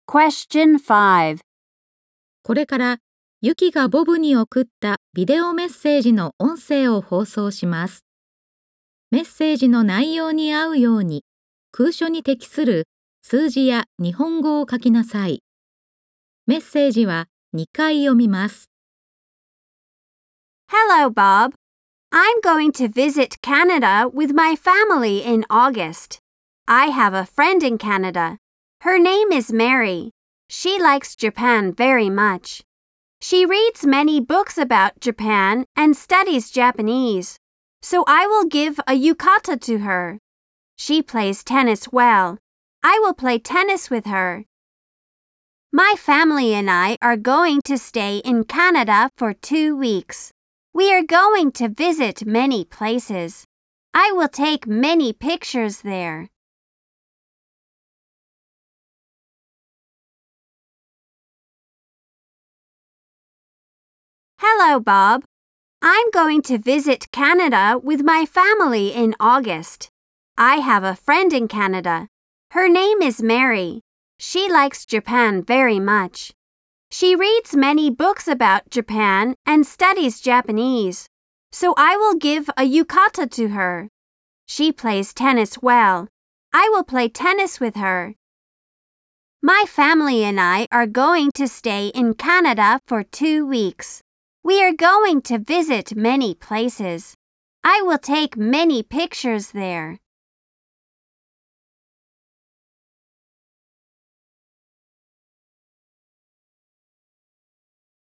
Question 5. これからユキがボブに送ったビデオメッセージの音声を放送します。メッセージの内容に合うように空所に適する数字や日本語を書きなさい。メッセージは2回読みます。 Hello, Bob. I'm going to visit Canada with my family in August. I have a friend in Canada. Her name is Mary. She likes Japan very much. She reads many books about Japan and studies Japanese, so I will give a yukata to her. She plays tennis well. I will play tennis with her. My family and I are going to stay in Canada for 2 weeks. We are going to visit many places. I will take many pictures there. Hello, Bob. I'm going to visit Canada with my family in August. I have a friend in Canada. Her name is Mary. She likes Japan very much. She reads many books about Japan and studies Japanese, so I will give a yukata to her. She plays tennis well. I will play tennis with her. My family and I are going to stay in Canada for 2 weeks. We are going to visit many places. I will take many pictures there.